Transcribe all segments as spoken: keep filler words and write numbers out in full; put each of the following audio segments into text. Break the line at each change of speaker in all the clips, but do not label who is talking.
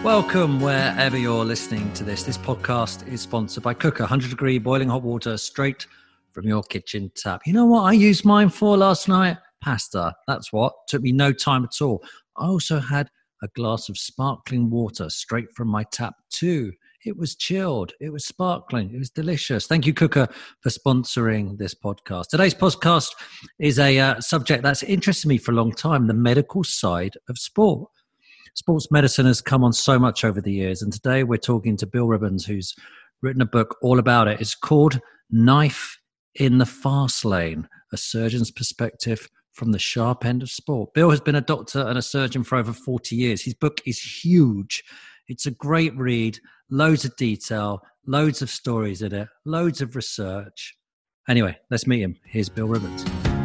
Welcome wherever you're listening to this. This podcast is sponsored by Cooker, one hundred degree boiling hot water straight from your kitchen tap. You know what I used mine for last night? Pasta. That's what. Took me no time at all. I also had a glass of sparkling water straight from my tap too. It was chilled. It was sparkling. It was delicious. Thank you, Cooker, for sponsoring this podcast. Today's podcast is a uh, subject that's interested me for a long time, the medical side of sport. Sports medicine has come on so much over the years, and today we're talking to Bill Ribbons, who's written a book all about it. It's called Knife in the Fast Lane, a surgeon's perspective from the sharp end of sport. Bill has been a doctor and a surgeon for over forty years. His book is huge. It's a great read, loads of detail, loads of stories in it, loads of research. Anyway, let's meet him. Here's Bill Ribbons.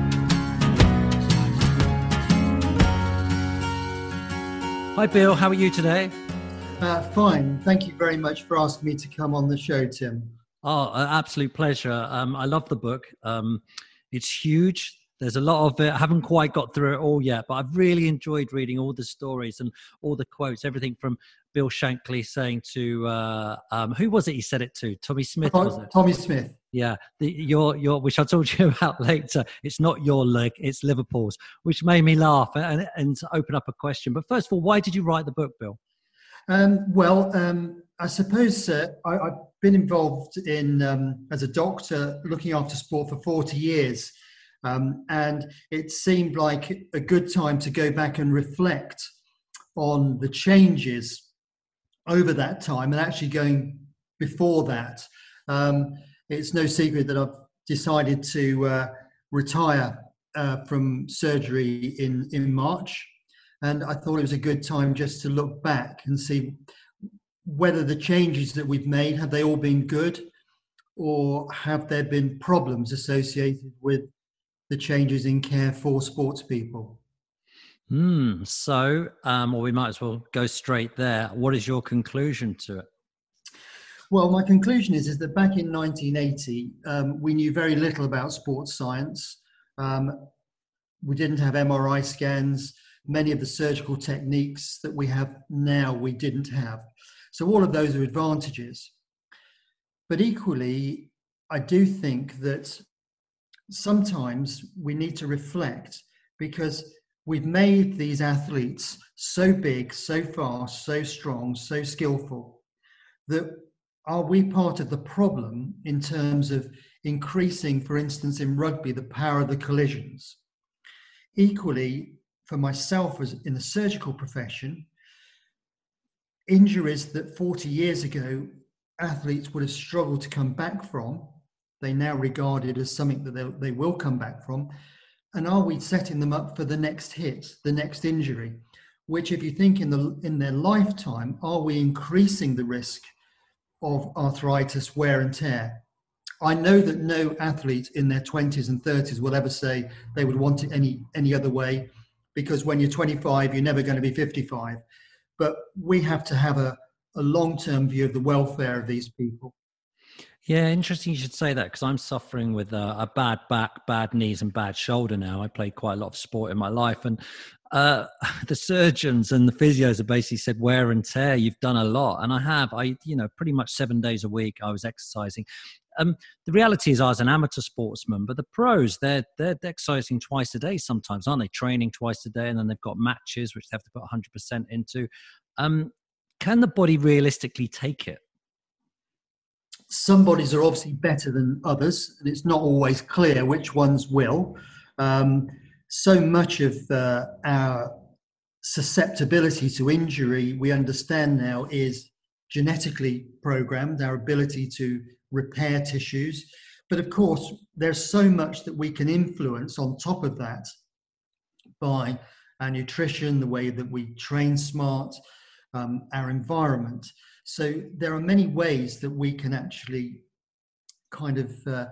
Hi, Bill. How are you today?
Uh, fine. Thank you very much for asking me to come on the show, Tim.
Oh, an absolute pleasure. Um, I love the book. Um, it's huge. There's a lot of it. I haven't quite got through it all yet, but I've really enjoyed reading all the stories and all the quotes, everything from Bill Shankly saying to, uh, um, who was it he said it to? Tommy Smith, was it?
Tommy Smith.
Yeah, the, your, your, which I'll talk to you about later. It's not your leg, it's Liverpool's, which made me laugh and, and open up a question. But first of all, why did you write the book, Bill?
Um, well, um, I suppose uh, I, I've been involved in, um, as a doctor, looking after sport for forty years. Um, and it seemed like a good time to go back and reflect on the changes over that time and actually going before that. Um, it's no secret that I've decided to uh, retire uh, from surgery in, in March. And I thought it was a good time just to look back and see whether the changes that we've made, have they all been good, or have there been problems associated with the changes in care for sports people?
Hmm. So, um, well, we might as well go straight there. What is your conclusion to it?
Well, my conclusion is, is that back in nineteen eighty, um, we knew very little about sports science. Um, we didn't have M R I scans. Many of the surgical techniques that we have now, we didn't have. So all of those are advantages. But equally, I do think that sometimes we need to reflect, because we've made these athletes so big, so fast, so strong, so skillful, that are we part of the problem in terms of increasing, for instance, in rugby, the power of the collisions? Equally, for myself as in the surgical profession, injuries that forty years ago athletes would have struggled to come back from, they now regard it as something that they, they will come back from. And are we setting them up for the next hit, the next injury? Which, if you think in the in their lifetime, are we increasing the risk of arthritis, wear and tear? I know that no athlete in their twenties and thirties will ever say they would want it any, any other way, because when you're twenty-five, you're never going to be fifty-five. But we have to have a, a long-term view of the welfare of these people.
Yeah, interesting you should say that, because I'm suffering with a, a bad back, bad knees and bad shoulder now. I played quite a lot of sport in my life, and uh, the surgeons and the physios have basically said, wear and tear, you've done a lot. And I have, I, you know, pretty much seven days a week I was exercising. Um, the reality is I was an amateur sportsman, but the pros, they're, they're exercising twice a day sometimes, aren't they? Training twice a day, and then they've got matches, which they have to put one hundred percent into. Um, can the body realistically take it?
Some bodies are obviously better than others, and it's not always clear which ones will. Um, so much of uh, our susceptibility to injury, we understand now, is genetically programmed, our ability to repair tissues. But of course, there's so much that we can influence on top of that by our nutrition, the way that we train smart, um, our environment. So there are many ways that we can actually kind of uh,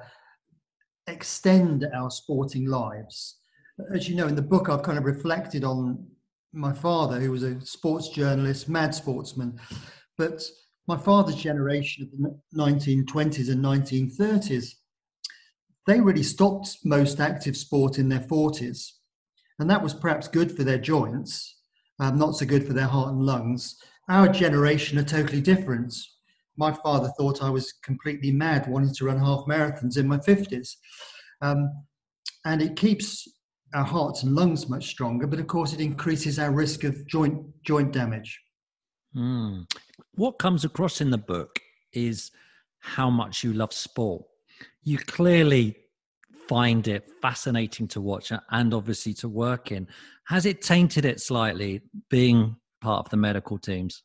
extend our sporting lives. As you know, in the book, I've kind of reflected on my father, who was a sports journalist, mad sportsman. But my father's generation of the nineteen twenties and nineteen thirties, they really stopped most active sport in their forties. And that was perhaps good for their joints, um, not so good for their heart and lungs. our generation are totally different. My father thought I was completely mad wanting to run half marathons in my fifties. Um, and it keeps our hearts and lungs much stronger, but of course it increases our risk of joint joint damage.
Mm. What comes across in the book is how much you love sport. You clearly find it fascinating to watch and obviously to work in. Has it tainted it slightly being part of the medical teams?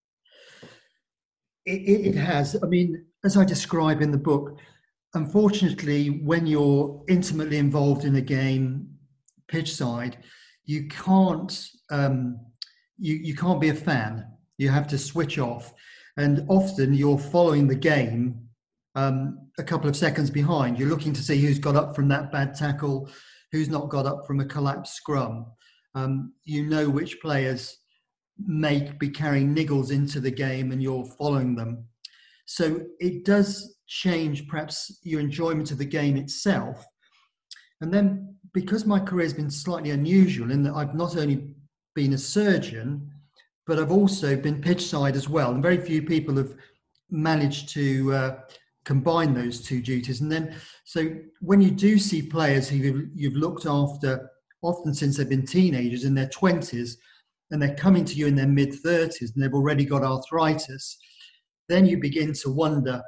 It, it, it has. I mean, as I describe in the book, unfortunately, when you're intimately involved in a game, pitch side, you can't um, you you can't be a fan. You have to switch off, and often you're following the game um, a couple of seconds behind. You're looking to see who's got up from that bad tackle, who's not got up from a collapsed scrum. Um, you know which players may be carrying niggles into the game, and you're following them. So it does change perhaps your enjoyment of the game itself. And then because my career has been slightly unusual in that I've not only been a surgeon, but I've also been pitch side as well. And very few people have managed to uh, combine those two duties. And then, so when you do see players who you've, you've looked after often since they've been teenagers in their twenties, and they're coming to you in their mid thirties and they've already got arthritis, then you begin to wonder,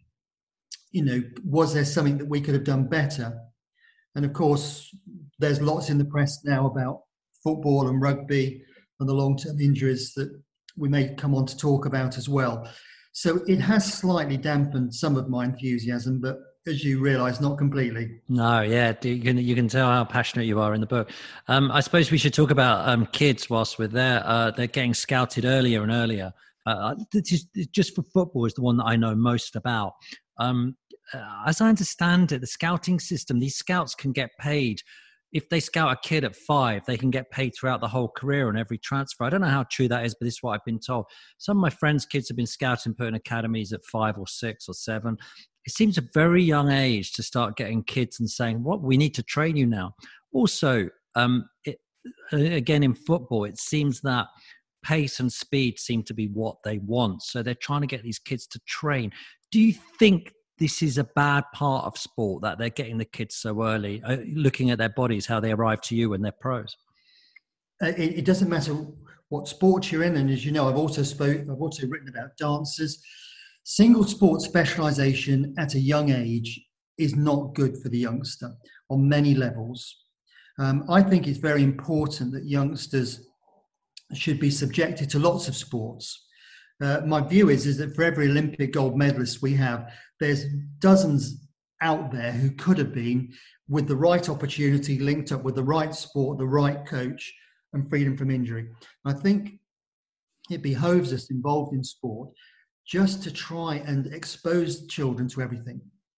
you know, was there something that we could have done better? And of course, there's lots in the press now about football and rugby and the long-term injuries that we may come on to talk about as well. So it has slightly dampened some of my enthusiasm, but as you realise, not completely.
No, yeah, you can you can tell how passionate you are in the book. Um, I suppose we should talk about um, kids whilst we're there. Uh, they're getting scouted earlier and earlier. Uh, just, just for football is the one that I know most about. Um, uh, as I understand it, the scouting system, these scouts can get paid. If they scout a kid at five, they can get paid throughout the whole career on every transfer. I don't know how true that is, but this is what I've been told. Some of my friends' kids have been scouted and put in academies at five or six or seven. It seems a very young age to start getting kids and saying, what, we need to train you now. Also, um, it, again, in football, it seems that pace and speed seem to be what they want. So they're trying to get these kids to train. Do you think this is a bad part of sport, that they're getting the kids so early, uh, looking at their bodies, how they arrive to you when they're pros?
Uh, it, it doesn't matter what sport you're in. And as you know, I've also spoke, I've also written about dancers. Single sport specialization at a young age is not good for the youngster on many levels. Um, I think it's very important that youngsters should be subjected to lots of sports. Uh, my view is, is that for every Olympic gold medalist we have, there's dozens out there who could have been, with the right opportunity, linked up with the right sport, the right coach, and freedom from injury. I think it behoves us involved in sport just to try and expose children to everything.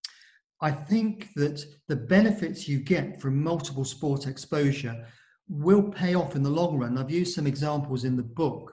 I think that the benefits you get from multiple sport exposure will pay off in the long run. I've used some examples in the book,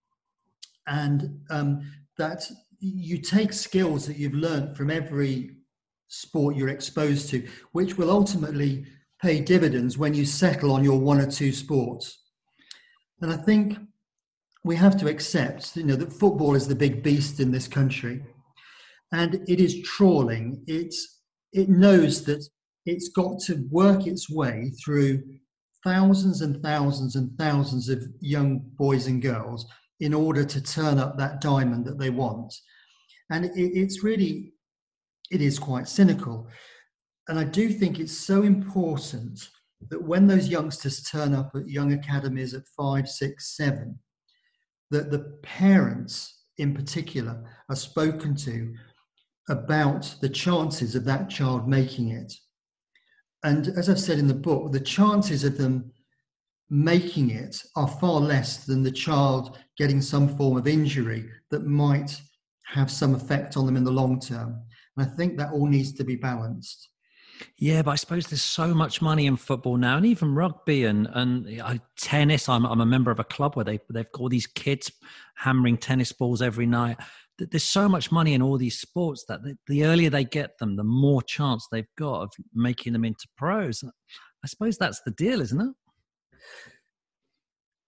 and um, that you take skills that you've learned from every sport you're exposed to, which will ultimately pay dividends when you settle on your one or two sports. And I think we have to accept, you know, that football is the big beast in this country, and it is trawling. It's, it knows that it's got to work its way through thousands and thousands and thousands of young boys and girls in order to turn up that diamond that they want. And it, it's really, it is quite cynical. And I do think it's so important that when those youngsters turn up at young academies at five, six, seven, that the parents in particular are spoken to about the chances of that child making it. And as I've said in the book, the chances of them making it are far less than the child getting some form of injury that might have some effect on them in the long term. And I think that all needs to be balanced.
Yeah, but I suppose there's so much money in football now, and even rugby and and uh, tennis. I'm I'm a member of a club where they they've got all these kids hammering tennis balls every night. There's so much money in all these sports that the, the earlier they get them, the more chance they've got of making them into pros. I suppose that's the deal, isn't it?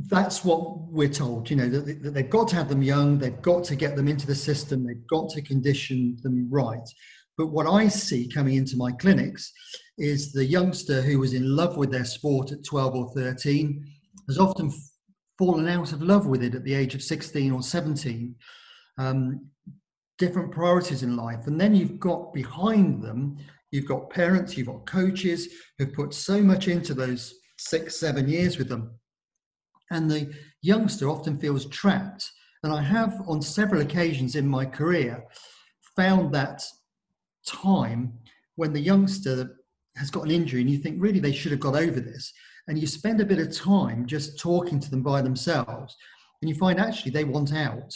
that's what we're told, you know, that, that they've got to have them young, they've got to get them into the system, they've got to condition them right. But what I see coming into my clinics is the youngster who was in love with their sport at twelve or thirteen has often fallen out of love with it at the age of sixteen or seventeen. Um, different priorities in life. And then you've got behind them, you've got parents, you've got coaches who've put so much into those six, seven years with them. And the youngster often feels trapped. And I have, on several occasions in my career, found that time when the youngster has got an injury and you think, really, they should have got over this. And you spend a bit of time just talking to them by themselves. And you find actually they want out.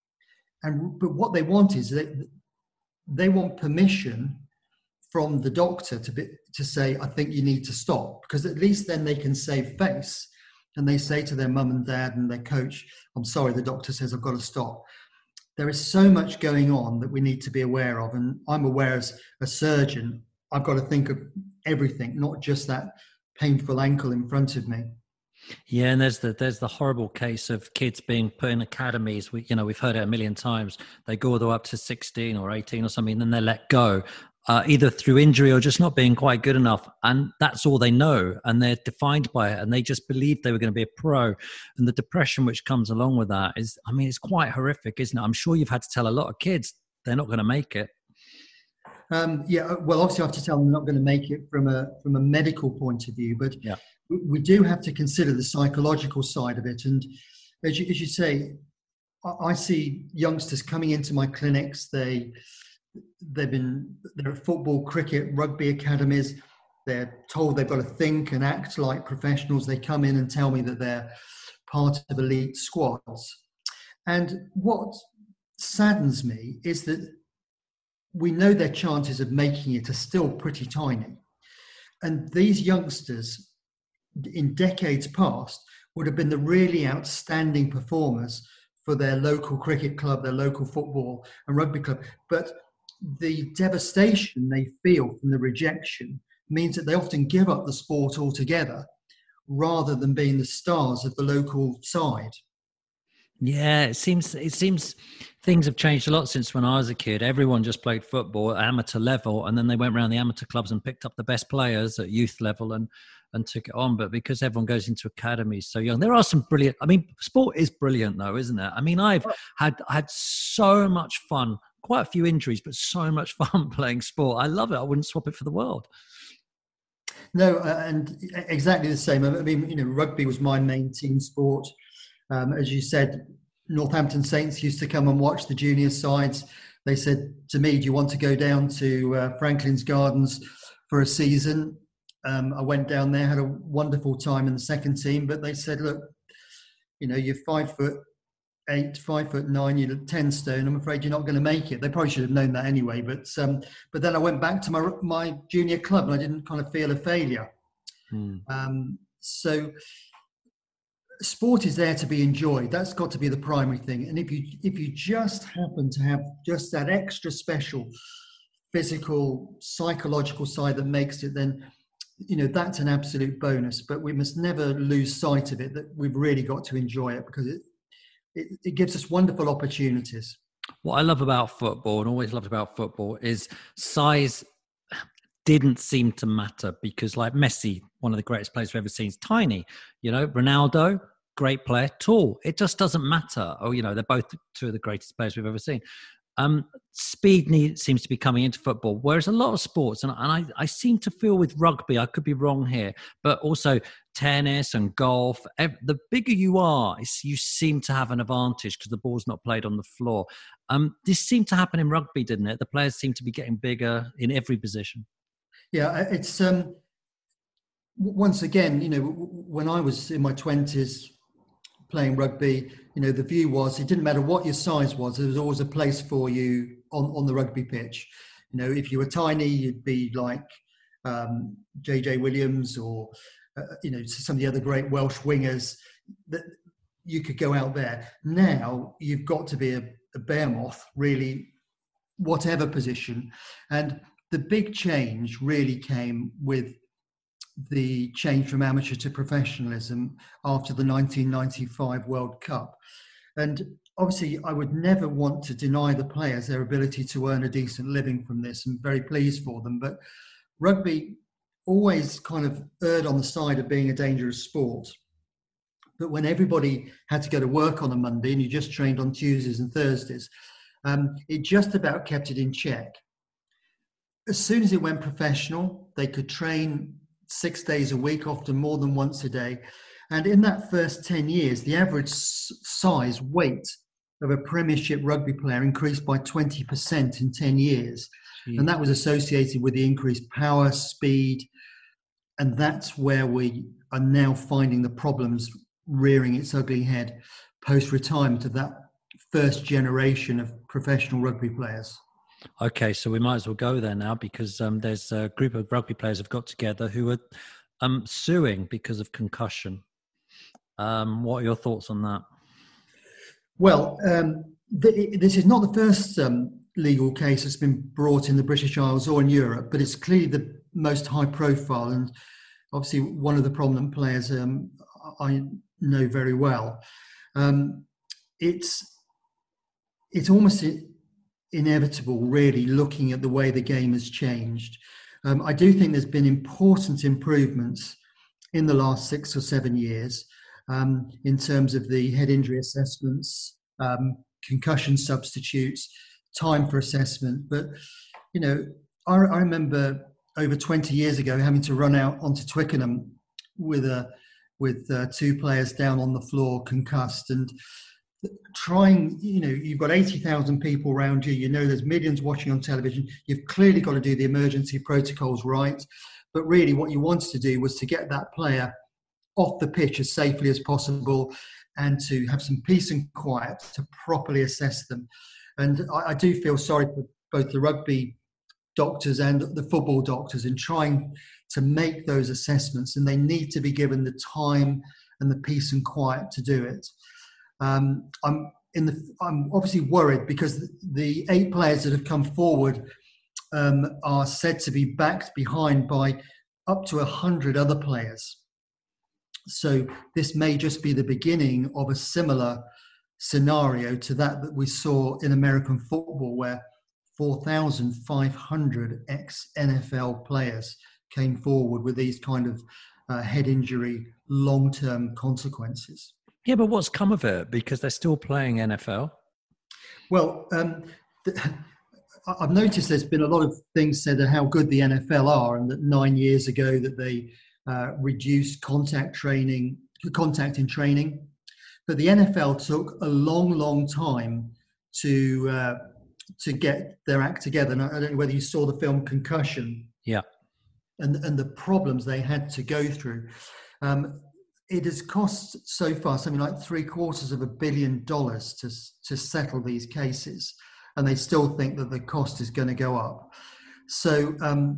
And but what they want is that they want permission from the doctor to be, to say, I think you need to stop, because at least then they can save face. And they say to their mum and dad and their coach, I'm sorry, the doctor says I've got to stop. There is so much going on that we need to be aware of. And I'm aware as a surgeon, I've got to think of everything, not just that painful ankle in front of me.
Yeah, and there's the there's the horrible case of kids being put in academies. We, you know, we've heard it a million times. They go all the way up to sixteen or eighteen or something, and then they're let go, uh, either through injury or just not being quite good enough. And that's all they know, and they're defined by it. And they just believed they were going to be a pro. And the depression which comes along with that is, I mean, it's quite horrific, isn't it? I'm sure you've had to tell a lot of kids they're not going to make it.
Um, yeah, well, obviously I have to tell them they're not going to make it from a from a medical point of view, but
yeah.
we, we do have to consider the psychological side of it. And as you, as you say, I, I see youngsters coming into my clinics. They they've been they're at football, cricket, rugby academies. They're told they've got to think and act like professionals. They come in and tell me that they're part of elite squads. And what saddens me is that we know their chances of making it are still pretty tiny. And these youngsters in decades past would have been the really outstanding performers for their local cricket club, their local football and rugby club. But the devastation they feel from the rejection means that they often give up the sport altogether rather than being the stars of the local side.
Yeah, it seems it seems things have changed a lot since when I was a kid. Everyone just played football at amateur level, and then they went around the amateur clubs and picked up the best players at youth level and and took it on. But because everyone goes into academies so young, there are some brilliant. I mean, sport is brilliant, though, isn't it? I mean, I've had had so much fun, quite a few injuries, but so much fun playing sport. I love it. I wouldn't swap it for the world.
No, uh, and exactly the same. I mean, you know, rugby was my main team sport. Um, as you said, Northampton Saints used to come and watch the junior sides. They said to me, do you want to go down to uh, Franklin's Gardens for a season? Um, I went down there, had a wonderful time in the second team, but they said, look, you know, you're five foot eight, five foot nine, you're ten stone. I'm afraid you're not going to make it. They probably should have known that anyway. But um, but then I went back to my my junior club and I didn't kind of feel a failure. Hmm. Um, so... Sport is there to be enjoyed. That's got to be the primary thing. And if you if you just happen to have just that extra special physical, psychological side that makes it, then, you know, that's an absolute bonus. But we must never lose sight of it, that we've really got to enjoy it, because it it, it gives us wonderful opportunities.
What I love about football, and always loved about football, is size didn't seem to matter, because like Messi, one of the greatest players we've ever seen, is tiny. You know, Ronaldo, great player, tall. It just doesn't matter. Oh, you know, they're both two of the greatest players we've ever seen. Um, speed need, seems to be coming into football, whereas a lot of sports, and, and I, I seem to feel with rugby, I could be wrong here, but also tennis and golf, ev- the bigger you are, you seem to have an advantage because the ball's not played on the floor. Um, this seemed to happen in rugby, didn't it? The players seem to be getting bigger in every position.
Yeah, it's um, once again, you know, when I was in my twenties playing rugby, you know, the view was it didn't matter what your size was, there was always a place for you on, on the rugby pitch. You know, if you were tiny, you'd be like um, J J Williams or, uh, you know, some of the other great Welsh wingers, that you could go out there. Now you've got to be a, a bear moth, really, whatever position. And the big change really came with the change from amateur to professionalism after the nineteen ninety-five World Cup. And obviously, I would never want to deny the players their ability to earn a decent living from this. I'm very pleased for them. But rugby always kind of erred on the side of being a dangerous sport. But when everybody had to go to work on a Monday and you just trained on Tuesdays and Thursdays, um, it just about kept it in check. As soon as it went professional, they could train six days a week, often more than once a day. And in that first ten years, the average size, weight of a Premiership rugby player increased by twenty percent in ten years. Jeez. And that was associated with the increased power, speed. And that's where we are now finding the problems rearing its ugly head post-retirement of that first generation of professional rugby players.
Okay, so we might as well go there now, because um, there's a group of rugby players have got together who are um, suing because of concussion. Um, what are your thoughts on that?
Well, um, th- this is not the first um, legal case that's been brought in the British Isles or in Europe, but it's clearly the most high profile, and obviously one of the prominent players um, I know very well. Um, it's it's almost inevitable, really, looking at the way the game has changed. Um, I do think there's been important improvements in the last six or seven years um, in terms of the head injury assessments, um, concussion substitutes, time for assessment. But, you know, I, I remember over twenty years ago having to run out onto Twickenham with a with uh, two players down on the floor concussed, and trying, you know, you've got eighty thousand people around you, you know there's millions watching on television, you've clearly got to do the emergency protocols right, but really what you wanted to do was to get that player off the pitch as safely as possible and to have some peace and quiet to properly assess them. And I, I do feel sorry for both the rugby doctors and the football doctors in trying to make those assessments, and they need to be given the time and the peace and quiet to do it. Um, I'm in the. I'm obviously worried because the eight players that have come forward um, are said to be backed behind by up to a hundred other players. So this may just be the beginning of a similar scenario to that that we saw in American football, where four thousand five hundred ex-N F L players came forward with these kind of uh, head injury long-term consequences.
Yeah, but what's come of it? Because they're still playing N F L.
Well, um, th- I've noticed there's been a lot of things said of how good the N F L are, and that nine years ago that they uh, reduced contact training, contact in training. But the N F L took a long, long time to uh, to get their act together. And I don't know whether you saw the film Concussion.
Yeah.
And and the problems they had to go through. Um, It has cost so far something like three quarters of a billion dollars to to settle these cases, and they still think that the cost is going to go up. So um,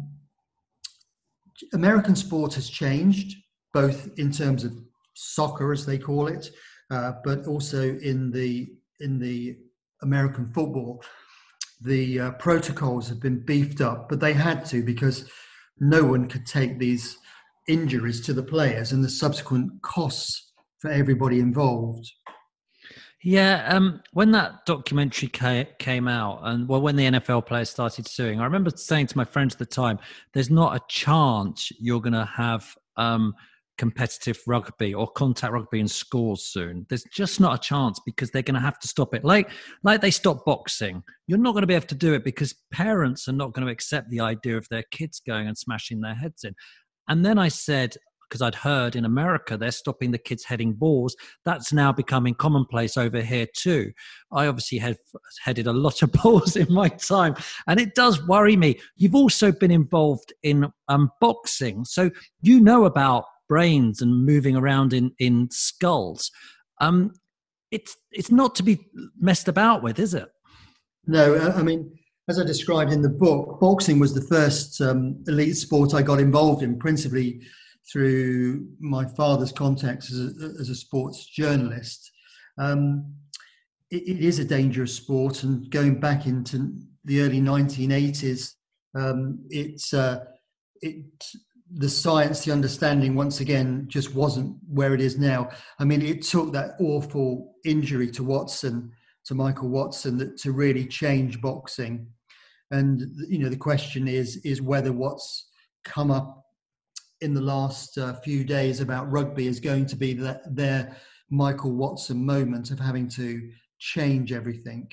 American sport has changed, both in terms of soccer, as they call it, uh, but also in the in the American football. The uh, protocols have been beefed up, but they had to, because no one could take these injuries to the players and the subsequent costs for everybody involved.
Yeah, um, when that documentary ca- came out, and well, when the N F L players started suing, I remember saying to my friends at the time, there's not a chance you're going to have um, competitive rugby or contact rugby in schools soon. There's just not a chance, because they're going to have to stop it. Like, like they stopped boxing. You're not going to be able to do it because parents are not going to accept the idea of their kids going and smashing their heads in. And then I said, because I'd heard in America they're stopping the kids heading balls. That's now becoming commonplace over here too. I obviously have headed a lot of balls in my time, and it does worry me. You've also been involved in um, boxing, so you know about brains and moving around in, in skulls. Um, it's it's not to be messed about with, is it?
No, I mean, as I described in the book, boxing was the first um, elite sport I got involved in, principally through my father's contacts as a, as a sports journalist. Um, it, it is a dangerous sport, and going back into the early nineteen eighties, um, it's uh, it the science, the understanding, once again, just wasn't where it is now. I mean, it took that awful injury to Watson, to Michael Watson, that to really change boxing. And, you know, the question is, is whether what's come up in the last uh, few days about rugby is going to be that their Michael Watson moment of having to change everything.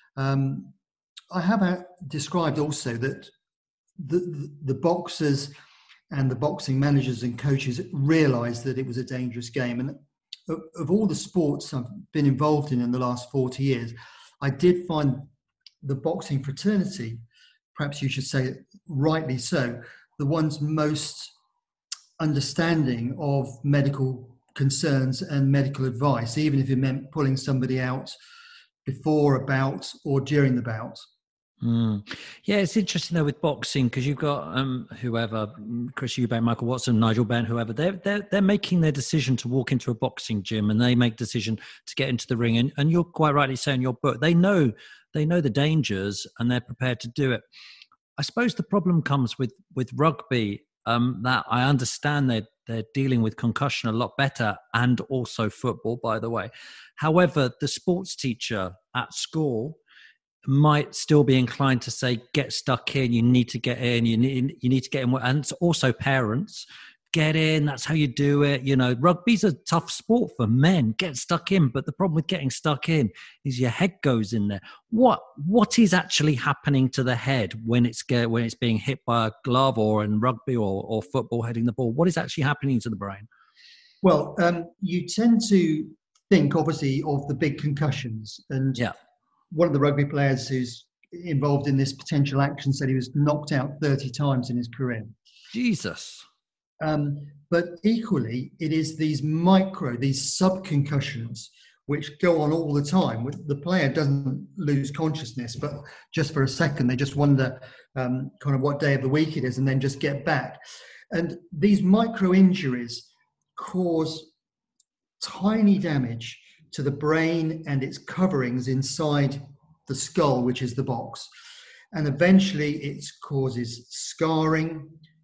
Um, I have uh, described also that the, the, the boxers and the boxing managers and coaches realised that it was a dangerous game. And of, of all the sports I've been involved in in the last forty years, I did find the boxing fraternity, perhaps you should say rightly so, the ones most understanding of medical concerns and medical advice, even if it meant pulling somebody out before a bout or during the bout.
Mm. Yeah, it's interesting though with boxing, because you've got um, whoever, Chris Eubank, Michael Watson, Nigel Benn, whoever, they're, they're, they're making their decision to walk into a boxing gym, and they make decision to get into the ring. And, and you're quite rightly saying in your book, they know, they know the dangers and they're prepared to do it. I suppose the problem comes with, with rugby, um, that I understand they're, they're dealing with concussion a lot better, and also football, by the way. However, the sports teacher at school might still be inclined to say, get stuck in, you need to get in, you need you need to get in. And also parents, get in, that's how you do it. You know, rugby's a tough sport for men, get stuck in. But the problem with getting stuck in is your head goes in there. What What is actually happening to the head when it's get, when it's being hit by a glove, or in rugby or, or football heading the ball? What is actually happening to the brain?
Well, um, you tend to think, obviously, of the big concussions. And yeah. One of the rugby players who's involved in this potential action said he was knocked out thirty times in his career.
Jesus.
Um, but equally, it is these micro, these sub-concussions, which go on all the time. The player doesn't lose consciousness, but just for a second, they just wonder um, kind of what day of the week it is, and then just get back. And these micro injuries cause tiny damage to the brain and its coverings inside the skull, which is the box. And eventually it causes scarring,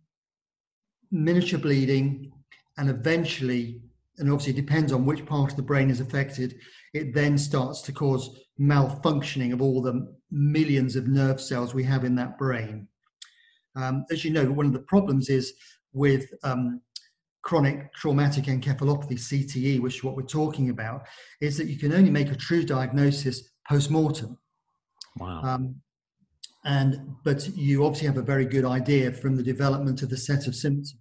miniature bleeding, and eventually, and obviously it depends on which part of the brain is affected, it then starts to cause malfunctioning of all the millions of nerve cells we have in that brain. Um, as you know, one of the problems is with um, chronic traumatic encephalopathy, C T E, which is what we're talking about, is that you can only make a true diagnosis post-mortem.
Wow.
Um, and but you obviously have a very good idea from the development of the set of symptoms.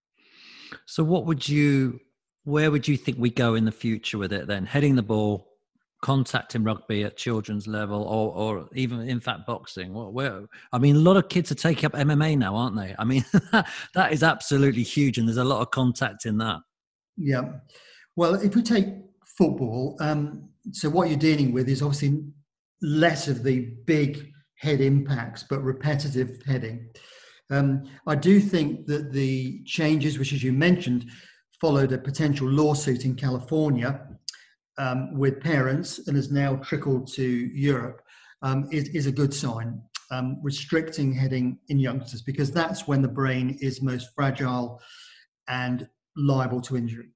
So what would you, where would you think we go in the future with it then? Heading the ball, contacting rugby at children's level, or or even in fact boxing? Where, I mean, a lot of kids are taking up M M A now, aren't they? I mean, that is absolutely huge, and there's a lot of contact in that.
Yeah. Well, if we take football, um, so what you're dealing with is obviously less of the big head impacts, but repetitive heading. Um, I do think that the changes, which, as you mentioned, followed a potential lawsuit in California Um, with parents, and has now trickled to Europe, um, is, is a good sign. Um, restricting heading in youngsters, because that's when the brain is most fragile and liable to injury.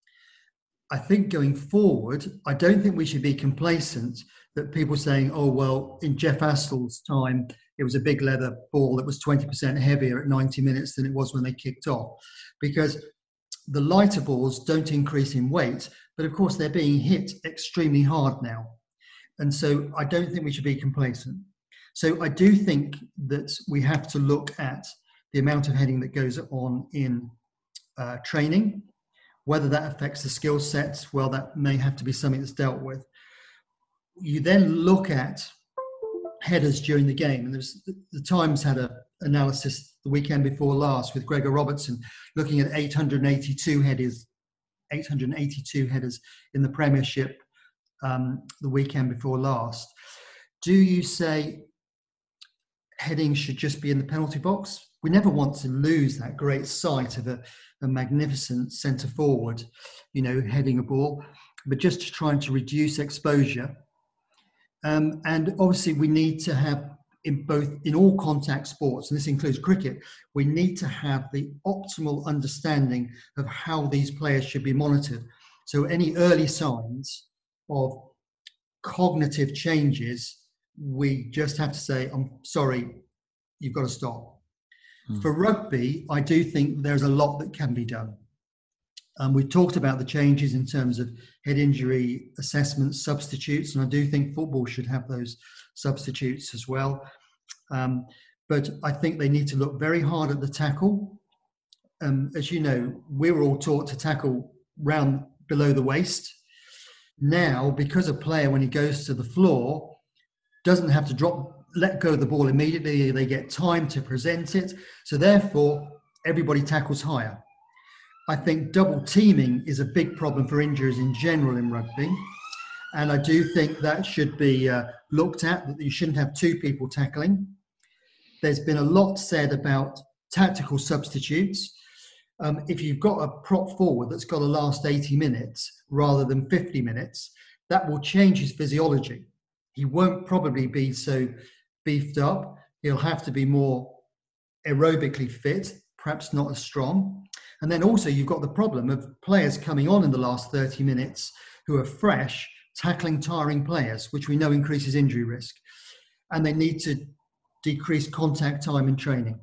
I think going forward, I don't think we should be complacent that people saying, oh, well, in Jeff Astle's time, it was a big leather ball that was twenty percent heavier at ninety minutes than it was when they kicked off, because the lighter balls don't increase in weight, but of course they're being hit extremely hard now. And so I don't think we should be complacent. So I do think that we have to look at the amount of heading that goes on in uh, training, whether that affects the skill sets. Well, that may have to be something that's dealt with. You then look at headers during the game. And there's, the Times had an analysis the weekend before last with Gregor Robertson looking at eight hundred eighty-two headers, eight hundred eighty-two headers in the Premiership um, the weekend before last. Do you say heading should just be in the penalty box? We never want to lose that great sight of a, a magnificent centre forward, you know, heading a ball, but just to trying to reduce exposure. Um, and obviously we need to have in both in all contact sports, and this includes cricket, we need to have the optimal understanding of how these players should be monitored. So any early signs of cognitive changes, we just have to say, I'm sorry, you've got to stop. Hmm. For rugby, I do think there's a lot that can be done. Um, we talked about the changes in terms of head injury assessments, substitutes, and I do think football should have those substitutes as well. Um, but I think they need to look very hard at the tackle. Um, as you know, we were all taught to tackle round below the waist. Now, because a player, when he goes to the floor, doesn't have to drop, let go of the ball immediately, they get time to present it. So therefore, everybody tackles higher. I think double teaming is a big problem for injuries in general in rugby. And I do think that should be uh, looked at, that you shouldn't have two people tackling. There's been a lot said about tactical substitutes. Um, if you've got a prop forward that's got to last eighty minutes rather than fifty minutes, that will change his physiology. He won't probably be so beefed up. He'll have to be more aerobically fit, perhaps not as strong. And then also you've got the problem of players coming on in the last thirty minutes who are fresh, tackling tiring players, which we know increases injury risk. And they need to decrease contact time in training.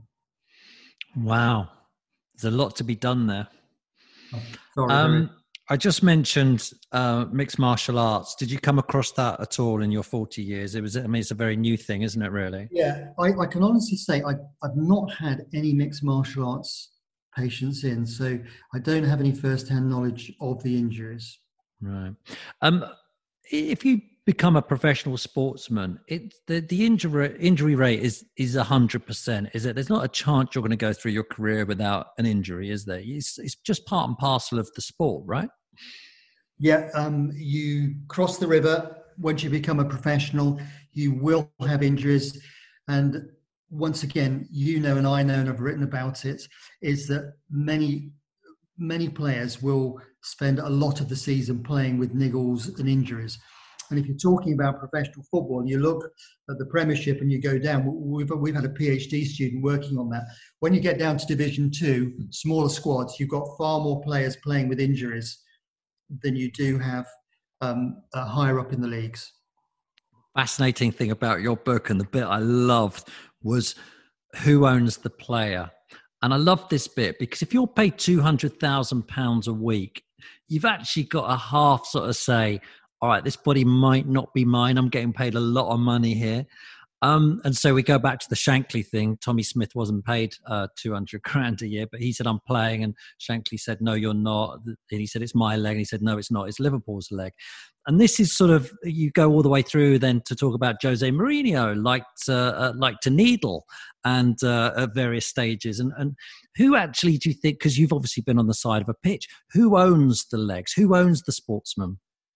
Wow. There's a lot to be done there.
Oh, sorry,
um, I just mentioned uh, mixed martial arts. Did you come across that at all in your forty years? It was, I mean, it's a very new thing, isn't it, really?
Yeah, I, I can honestly say I, I've not had any mixed martial arts patients in, so I don't have any first-hand knowledge of the injuries.
Right. Um, if you become a professional sportsman, it the, the injury injury rate is is a hundred percent. Is it? There's not a chance you're going to go through your career without an injury, is there? It's, it's just part and parcel of the sport, right?
Yeah. Um, you cross the river. Once you become a professional, you will have injuries. And once again, you know, and I know, and I've written about it, is that many, many players will spend a lot of the season playing with niggles and injuries. And if you're talking about professional football, you look at the Premiership and you go down, we've, we've had a PhD student working on that. When you get down to Division Two, smaller squads, you've got far more players playing with injuries than you do have um, uh, higher up in the leagues.
Fascinating thing about your book, and the bit I loved was who owns the player. And I love this bit because if you're paid two hundred thousand pounds a week, you've actually got a half sort of say, all right, this body might not be mine. I'm getting paid a lot of money here. Um, and so we go back to the Shankly thing. Tommy Smith wasn't paid uh, two hundred grand a year, but he said, I'm playing. And Shankly said, no, you're not. And he said, it's my leg. And he said, no, it's not. It's Liverpool's leg. And this is sort of, you go all the way through then to talk about Jose Mourinho, liked, uh, uh, liked to needle and uh, at various stages. And, and who actually do you think, because you've obviously been on the side of a pitch, who owns the legs? Who owns the sportsman?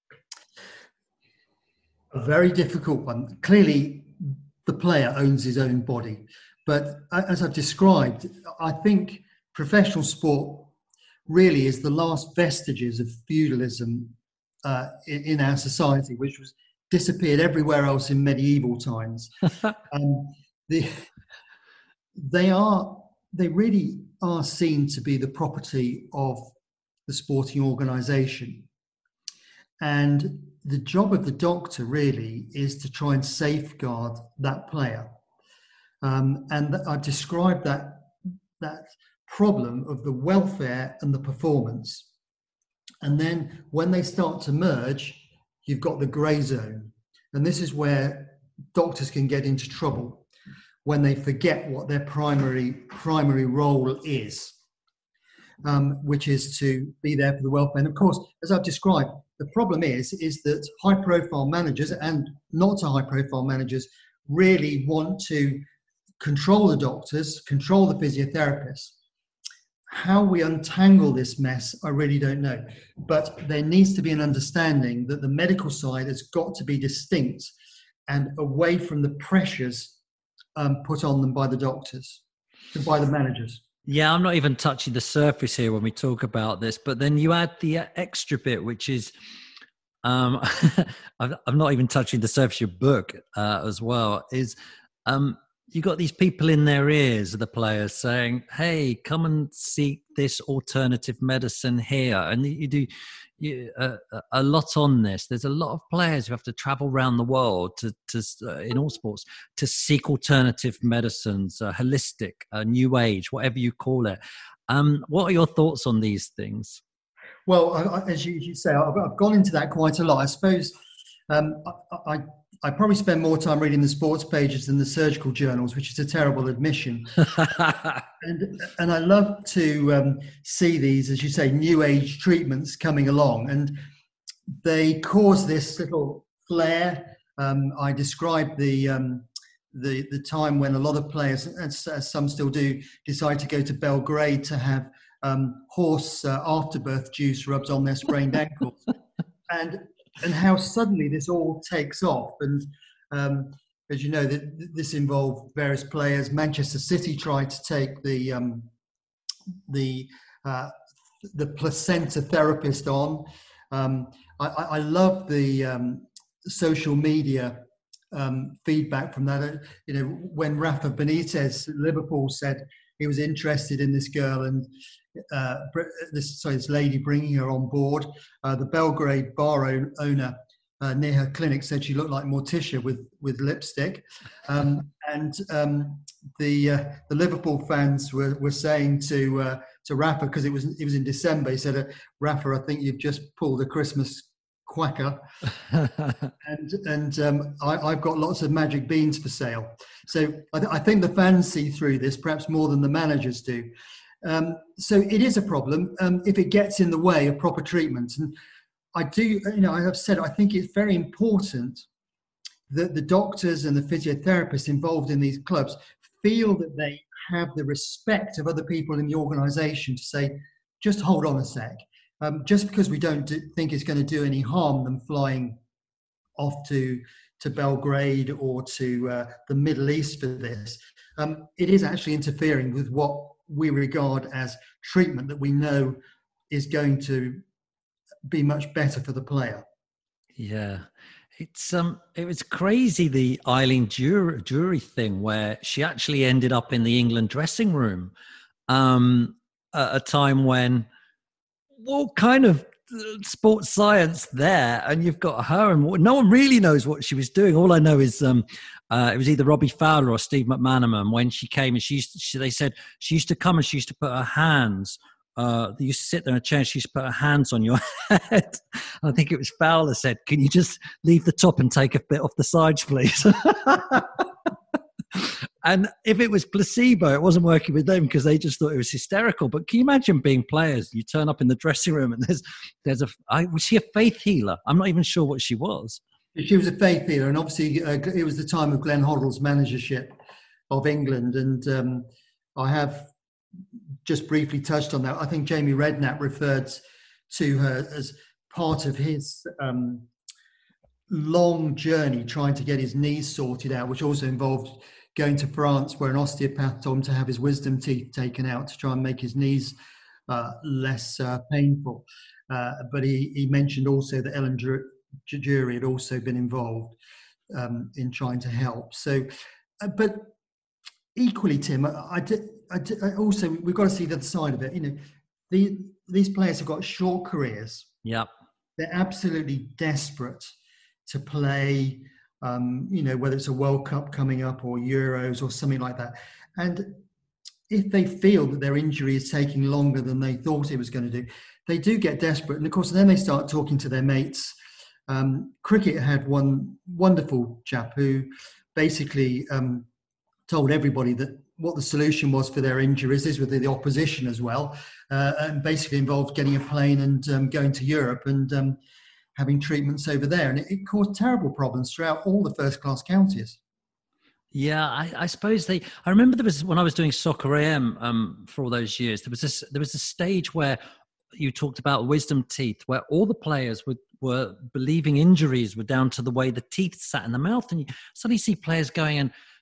A very difficult one. Clearly, the player owns his own body. But as I've described, I think professional sport really is the last vestiges of feudalism uh, in, in our society, which was disappeared everywhere else in medieval times. um, the, they are, they really are seen to be the property of the sporting organisation. And the job of the doctor really is to try and safeguard that player. Um, and th- I've described that, that problem of the welfare and the performance. And then when they start to merge, you've got the grey zone. And this is where doctors can get into trouble when they forget what their primary, primary role is, um, which is to be there for the welfare. And of course, as I've described, the problem is, is that high-profile managers and not so high-profile managers really want to control the doctors, control the physiotherapists. How we untangle this mess, I really don't know. But there needs to be an understanding that the medical side has got to be distinct and away from the pressures um, put on them by the doctors, by the managers.
Yeah, I'm not even touching the surface here when we talk about this, but then you add the extra bit, which is, um, I'm not even touching the surface of your book uh, as well, is um, you got these people in their ears of the players saying, hey, come and seek this alternative medicine here. And you do you, uh, a lot on this. There's a lot of players who have to travel around the world to, to uh, in all sports to seek alternative medicines, uh, holistic, uh, new age, whatever you call it. Um, what are your thoughts on these things?
Well, I, I, as you, you say, I've, I've gone into that quite a lot. I suppose um, I, I, I probably spend more time reading the sports pages than the surgical journals, which is a terrible admission. and and I love to um, see these, as you say, new age treatments coming along, and they cause this little flare. Um, I described the um, the the time when a lot of players, as, as some still do, decide to go to Belgrade to have um, horse uh, afterbirth juice rubbed on their sprained ankles, and and how suddenly this all takes off. And um, as you know, that this involved various players. Manchester City tried to take the um, the uh, the placenta therapist on. Um, I, I love the um, social media um, feedback from that. You know, when Rafa Benitez at Liverpool said he was interested in this girl and uh, this sorry, this lady bringing her on board, uh, the Belgrade bar owner uh, near her clinic said she looked like Morticia with with lipstick, um, and um, the uh, the Liverpool fans were were saying to uh, to Rafa, because it was it was in December, he said, uh, Rafa, I think you've just pulled a Christmas quacker, and and um, I, I've got lots of magic beans for sale. So I, th- I think the fans see through this perhaps more than the managers do. Um, so it is a problem um, if it gets in the way of proper treatment. And I do, you know, I have said, I think it's very important that the doctors and the physiotherapists involved in these clubs feel that they have the respect of other people in the organisation to say, just hold on a sec. Um, just because we don't do, think it's going to do any harm them flying off to to Belgrade or to uh, the Middle East for this, um, it is actually interfering with what we regard as treatment that we know is going to be much better for the player.
Yeah. It's um, it was crazy, the Eileen Jury, Jury thing, where she actually ended up in the England dressing room um, at a time when, well, kind of sports science there, and you've got her, and no one really knows what she was doing. All I know is um, uh, it was either Robbie Fowler or Steve McManaman. When she came, and she, used to, she they said she used to come and she used to put her hands. Uh, you used to sit there in a chair. She used to put her hands on your head. I think it was Fowler said, "Can you just leave the top and take a bit off the sides, please?" And if it was placebo, it wasn't working with them because they just thought it was hysterical. But can you imagine being players? You turn up in the dressing room and there's, there's a, I, was she a faith healer? I'm not even sure what she was.
She was a faith healer. And obviously uh, it was the time of Glenn Hoddle's managership of England. And um, I have just briefly touched on that. I think Jamie Redknapp referred to her as part of his um, long journey trying to get his knees sorted out, which also involved going to France, where an osteopath told him to have his wisdom teeth taken out to try and make his knees uh, less uh, painful. Uh, but he, he mentioned also that Ellen Jury had also been involved um, in trying to help. So, uh, but equally, Tim, I, I, did, I, did, I also, we've got to see the other side of it. You know, the, these players have got short careers.
Yep.
They're absolutely desperate to play. Um, you know, whether it's a World Cup coming up or Euros or something like that. And if they feel that their injury is taking longer than they thought it was going to do, they do get desperate. And of course, then they start talking to their mates. Um, cricket had one wonderful chap who basically um, told everybody that what the solution was for their injuries. This was the opposition as well, uh, and basically involved getting a plane and um, going to Europe and um, having treatments over there. And it, it caused terrible problems throughout all the first-class counties.
Yeah, I, I suppose they. I remember there was when I was doing Soccer A M um, for all those years. There was this. There was a stage where you talked about wisdom teeth, where all the players were were believing injuries were down to the way the teeth sat in the mouth, and you suddenly see players going and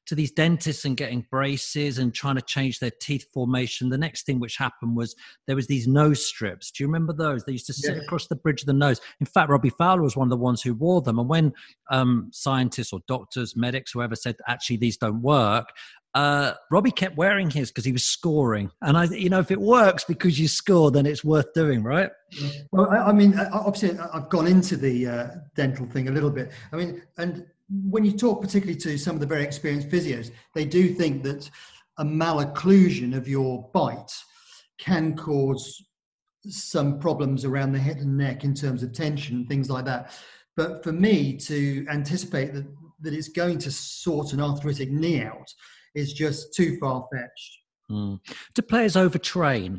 to these dentists and getting braces and trying to change their teeth formation. The next thing which happened was there was these nose strips. Do you remember those? They used to sit
Yes.
across the bridge of the nose. In fact, Robbie Fowler was one of the ones who wore them. And when um, scientists or doctors, medics, whoever said, actually, these don't work, uh, Robbie kept wearing his because he was scoring. And I, you know, if it works because you score, then it's worth doing, right?
Well, I, I mean, obviously, I've gone into the uh, dental thing a little bit. I mean, and when you talk particularly to some of the very experienced physios, they do think that a malocclusion of your bite can cause some problems around the head and neck in terms of tension, things like that. But for me to anticipate that, that it's going to sort an arthritic knee out is just too far-fetched.
Mm. Do players overtrain?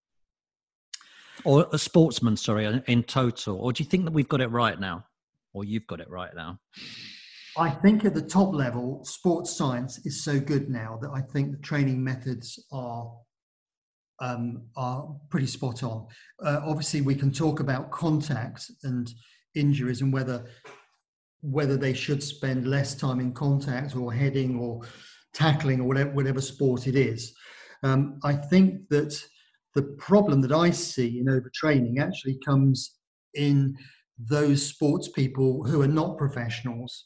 Or a sportsman, sorry, in total? Or do you think that we've got it right now? Or you've got it right now?
I think at the top level, sports science is so good now that I think the training methods are um, are pretty spot on. Uh, obviously, we can talk about contact and injuries and whether whether they should spend less time in contact or heading or tackling or whatever, whatever sport it is. Um, I think that the problem that I see in overtraining actually comes in those sports people who are not professionals,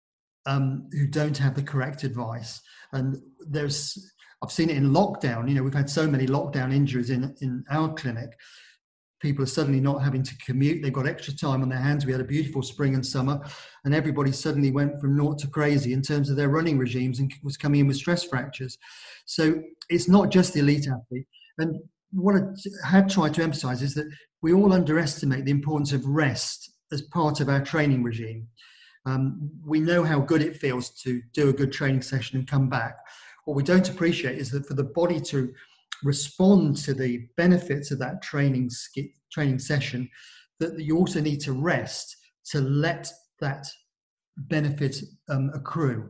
um, who don't have the correct advice. And there's, I've seen it in lockdown. You know, we've had so many lockdown injuries in, in our clinic. People are suddenly not having to commute. They've got extra time on their hands. We had a beautiful spring and summer, and everybody suddenly went from naught to crazy in terms of their running regimes and was coming in with stress fractures. So it's not just the elite athlete. And what I had tried to emphasize is that we all underestimate the importance of rest as part of our training regime. Um, we know how good it feels to do a good training session and come back. What we don't appreciate is that for the body to respond to the benefits of that training training session, that you also need to rest to let that benefit um, accrue.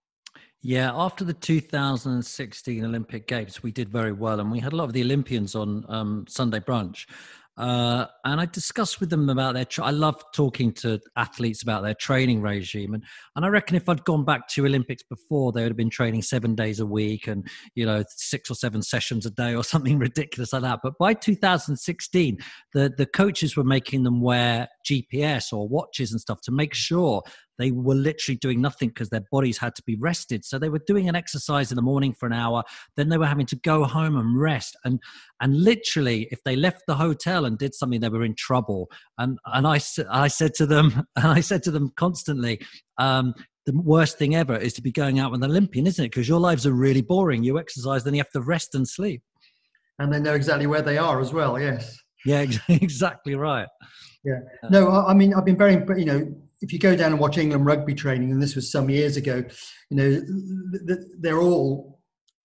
Yeah, after the two thousand sixteen Olympic Games, we did very well, and we had a lot of the Olympians on um, Sunday Brunch. Uh, and I discussed with them about their, tra- I love talking to athletes about their training regime. And, and I reckon if I'd gone back to Olympics before, they would have been training seven days a week and, you know, six or seven sessions a day or something ridiculous like that. But by two thousand sixteen, the, the coaches were making them wear G P S or watches and stuff to make sure they were literally doing nothing because their bodies had to be rested. So they were doing an exercise in the morning for an hour. Then they were having to go home and rest. And and literally, if they left the hotel and did something, they were in trouble. And and I, I said to them, and I said to them constantly, um, the worst thing ever is to be going out with an Olympian, isn't it? Because your lives are really boring. You exercise, then you have to rest and sleep.
And they know exactly where they are as well, yes.
Yeah, exactly right.
Yeah. No, I mean, I've been very, you know, if you go down and watch England rugby training, and this was some years ago, you know, they're all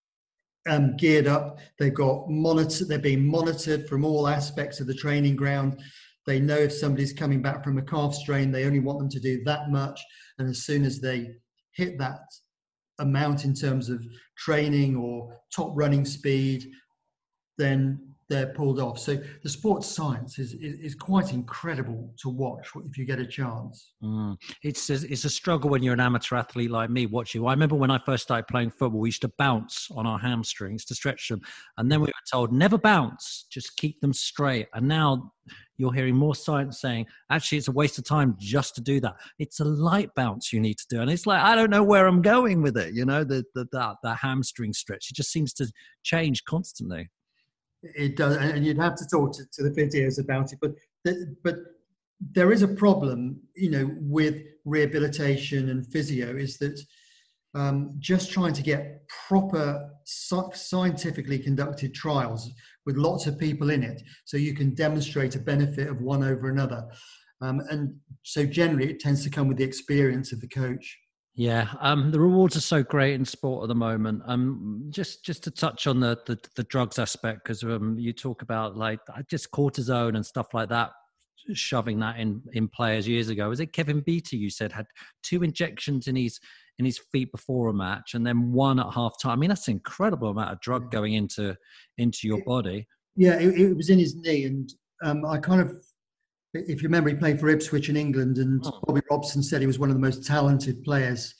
um, geared up. They've got monitor. They're being monitored from all aspects of the training ground. They know if somebody's coming back from a calf strain, they only want them to do that much. And as soon as they hit that amount in terms of training or top running speed, then they're pulled off. So the sports science is, is, is quite incredible to watch if you get a chance.
Mm. It's, a, it's a struggle when you're an amateur athlete like me watching. I remember when I first started playing football, we used to bounce on our hamstrings to stretch them. And then we were told, never bounce, just keep them straight. And now you're hearing more science saying, actually, it's a waste of time just to do that. It's a light bounce you need to do. And it's like, I don't know where I'm going with it. You know, the, the, the, the hamstring stretch, it just seems to change constantly.
It does, and you'd have to talk to, to the physios about it. But the, but there is a problem, you know, with rehabilitation and physio is that um, just trying to get proper scientifically conducted trials with lots of people in it, so you can demonstrate a benefit of one over another. Um, and so generally, it tends to come with the experience of the coach.
Yeah, um, the rewards are so great in sport at the moment. Um, just just to touch on the the, the drugs aspect, because um, you talk about like just cortisone and stuff like that, shoving that in in players years ago. Was it Kevin Beattie you said had two injections in his in his feet before a match, and then one at half time? I mean, that's an incredible amount of drug going into into your body.
Yeah, it, it was in his knee, and um, I kind of. If you remember, he played for Ipswich in England, and Bobby Robson said he was one of the most talented players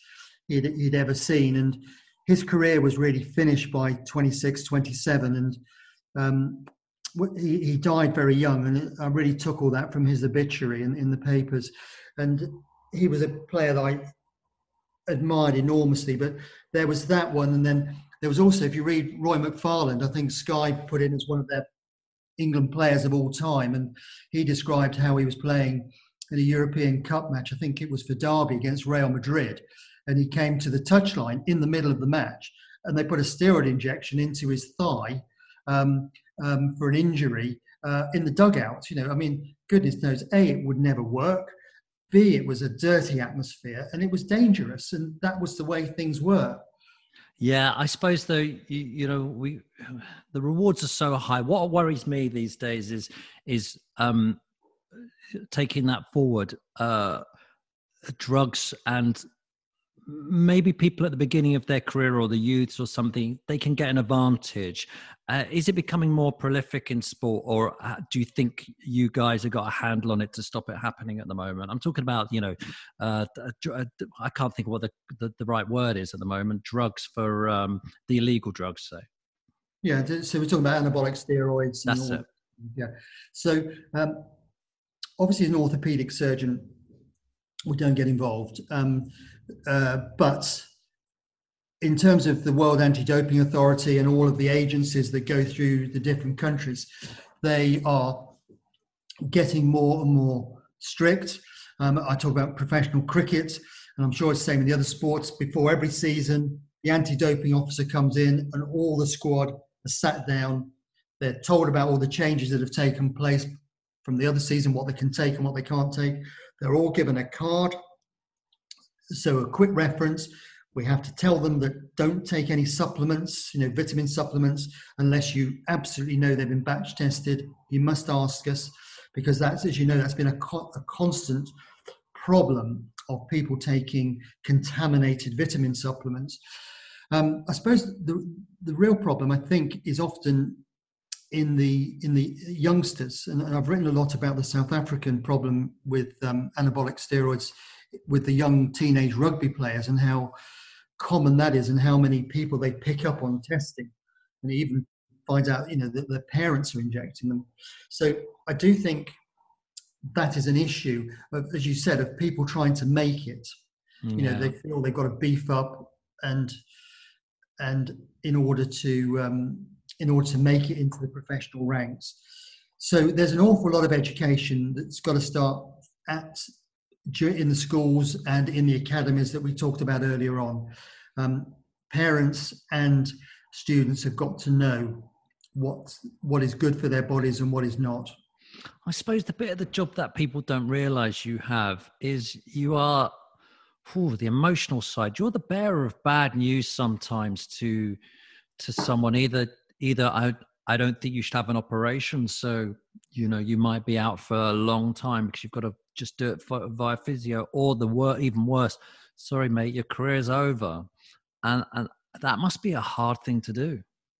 he'd, he'd ever seen. And his career was really finished by twenty-six, twenty-seven. And um, he, he died very young. And I really took all that from his obituary in, in the papers. And he was a player that I admired enormously. But there was that one. And then there was also, if you read Roy McFarland, I think Sky put in as one of their England players of all time. And he described how he was playing in a European Cup match. I think it was for Derby against Real Madrid. And he came to the touchline in the middle of the match, and they put a steroid injection into his thigh um, um, for an injury uh, in the dugout. You know, I mean, goodness knows, A, it would never work. B, it was a dirty atmosphere and it was dangerous. And that was the way things were.
Yeah, I suppose though, you, you know, we the rewards are so high. What worries me these days is is um, taking that forward, uh, drugs and maybe people at the beginning of their career or the youths or something, they can get an advantage. Uh, is it becoming more prolific in sport, or uh, do you think you guys have got a handle on it to stop it happening at the moment? I'm talking about, you know, uh, I can't think of what the, the, the right word is at the moment, drugs for um, the illegal drugs, say.
Yeah, so we're talking about anabolic steroids.
That's
and all,
it.
Yeah. So um, obviously as an orthopedic surgeon, we don't get involved. Um, uh, but in terms of the World Anti-Doping Authority and all of the agencies that go through the different countries, they are getting more and more strict. Um, I talk about professional cricket, and I'm sure it's the same in the other sports. Before every season, the anti-doping officer comes in and all the squad are sat down. They're told about all the changes that have taken place from the other season, what they can take and what they can't take. They're all given a card. So a quick reference. We have to tell them that don't take any supplements, you know, vitamin supplements, unless you absolutely know they've been batch tested. You must ask us, because that's, as you know, that's been a, co- a constant problem of people taking contaminated vitamin supplements. Um, I suppose the the real problem, I think, is often in the in the youngsters, and, and I've written a lot about the South African problem with um, anabolic steroids with the young teenage rugby players and how common that is and how many people they pick up on testing, and even find out, you know, that their parents are injecting them. So I do think that is an issue of, as you said, of people trying to make it. You know, yeah. They feel they've got to beef up and and in order to um, in order to make it into the professional ranks. So there's an awful lot of education that's got to start at in the schools and in the academies that we talked about earlier on. Um, parents and students have got to know what what is good for their bodies and what is not.
I suppose the bit of the job that people don't realize you have is you are whew, the emotional side. You're the bearer of bad news sometimes to to someone. Either either I I don't think you should have an operation, so you know you might be out for a long time because you've got to just do it via physio, or the wor- even worse, sorry mate, your career's over, and and that must be a hard thing to do.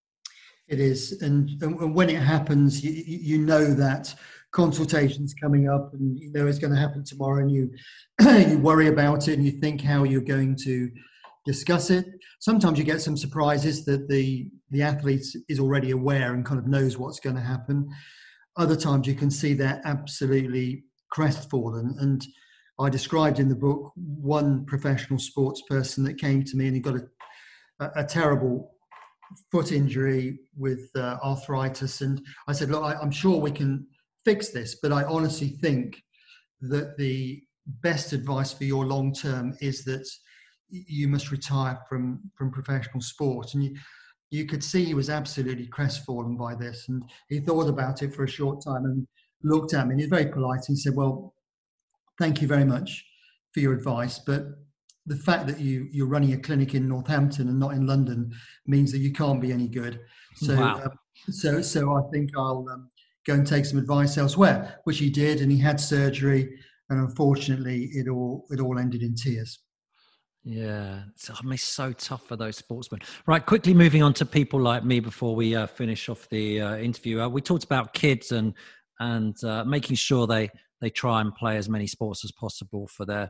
It is, and, and when it happens, you, you know that consultation's coming up, and you know it's going to happen tomorrow, and you you worry about it, and you think how you're going to discuss it. Sometimes you get some surprises that the the athlete is already aware and kind of knows what's going to happen. Other times you can see they're absolutely crestfallen, and I described in the book one professional sports person that came to me and he got a, a, a terrible foot injury with uh, arthritis, and I said, look, I, I'm sure we can fix this, but I honestly think that the best advice for your long term is that you must retire from from professional sport. And you, you could see he was absolutely crestfallen by this, and he thought about it for a short time and looked at me, and he was very polite, and he said, well, thank you very much for your advice, but the fact that you, you're running a clinic in Northampton and not in London means that you can't be any good. So,
wow.
uh, so, so I think I'll um, go and take some advice elsewhere, which he did, and he had surgery, and unfortunately, it all it all ended in tears.
Yeah, it's, I mean, it's so tough for those sportsmen. Right, quickly moving on to people like me before we uh, finish off the uh, interview. Uh, we talked about kids and and uh, making sure they they try and play as many sports as possible for their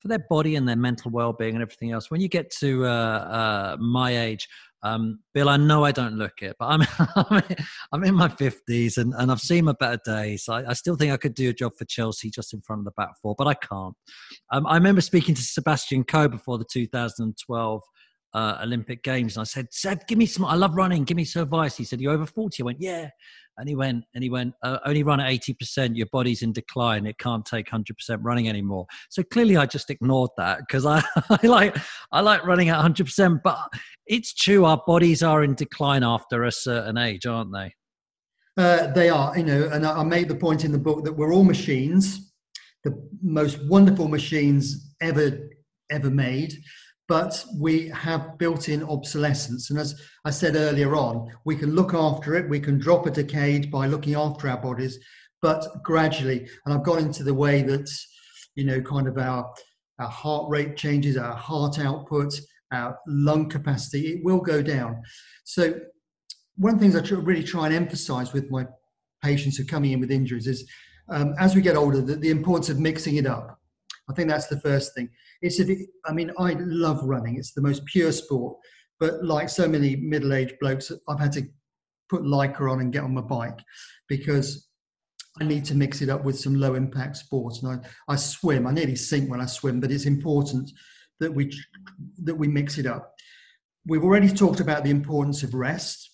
for their body and their mental well-being and everything else. When you get to uh, uh, my age, um, Bill, I know I don't look it, but I'm I'm in my fifties and, and I've seen my better days. I, I still think I could do a job for Chelsea just in front of the back four, but I can't. Um, I remember speaking to Sebastian Coe before the two thousand twelve uh, Olympic Games, and I said, Seb, give me some, I love running, give me some advice. He said, you over forty? I went, yeah. And he went, and he went, uh, only run at eighty percent, your body's in decline, it can't take one hundred percent running anymore. So clearly I just ignored that because I, I like I like running at one hundred percent, but it's true, our bodies are in decline after a certain age, aren't they?
Uh, they are, you know, and I, I made the point in the book that we're all machines, the most wonderful machines ever, ever made. But we have built-in obsolescence. And as I said earlier on, we can look after it. We can drop a decade by looking after our bodies, but gradually. And I've got into the way that, you know, kind of our, our heart rate changes, our heart output, our lung capacity, it will go down. So one of the things I tr- really try and emphasize with my patients who are coming in with injuries is, um, as we get older, the, the importance of mixing it up. I think that's the first thing. It's if it, I mean, I love running. It's the most pure sport. But like so many middle-aged blokes, I've had to put Lycra on and get on my bike because I need to mix it up with some low-impact sports. And I, I swim. I nearly sink when I swim, but it's important that we that we mix it up. We've already talked about the importance of rest.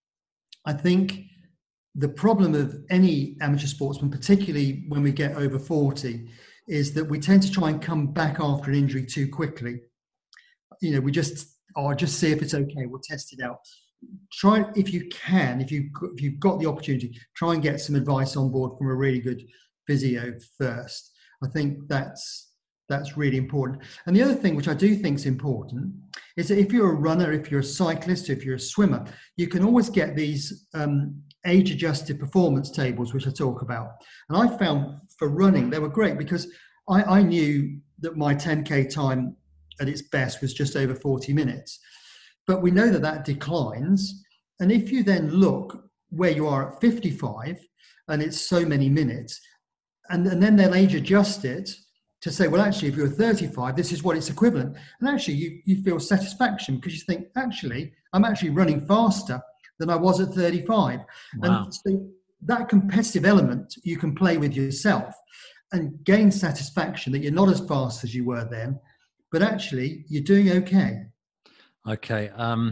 I think the problem of any amateur sportsman, particularly when we get over forty, is that we tend to try and come back after an injury too quickly. You know, we just, oh, just see if it's okay. We'll test it out. Try, if you can, if, you, if you've got the opportunity, try and get some advice on board from a really good physio first. I think that's, that's really important. And the other thing, which I do think is important, is that if you're a runner, if you're a cyclist, if you're a swimmer, you can always get these um, age-adjusted performance tables, which I talk about. And I found for running, they were great because I, I knew that my ten K time at its best was just over forty minutes. But we know that that declines. And if you then look where you are at fifty-five and it's so many minutes, and, and then they'll age adjust it to say, well, actually, if you're thirty-five, this is what it's equivalent. And actually, you, you feel satisfaction because you think, actually, I'm actually running faster than I was at thirty-five.
Wow.
And so that competitive element you can play with yourself and gain satisfaction that you're not as fast as you were then, but actually you're doing okay.
Okay. Um,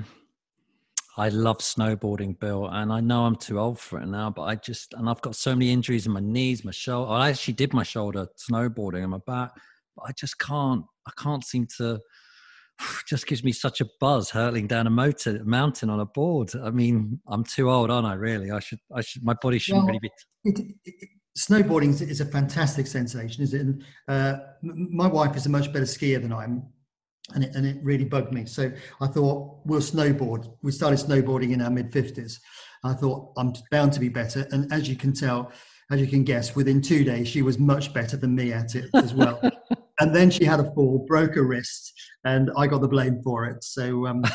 I love snowboarding, Bill, and I know I'm too old for it now, but I just, and I've got so many injuries in my knees, my shoulder. I actually did my shoulder snowboarding and my back, but I just can't, I can't seem to, just gives me such a buzz hurtling down a motor, mountain on a board. I mean, I'm too old, aren't I, really? I should, I should, my body shouldn't
Well,
really be.
It, it, snowboarding is, is a fantastic sensation, is it? And, uh, m- my wife is a much better skier than I am. And it, and it really bugged me. So I thought, we'll snowboard. We started snowboarding in our mid-fifties. I thought, I'm bound to be better. And as you can tell, as you can guess, within two days, she was much better than me at it as well. And then she had a fall, broke her wrist, and I got the blame for it. So um,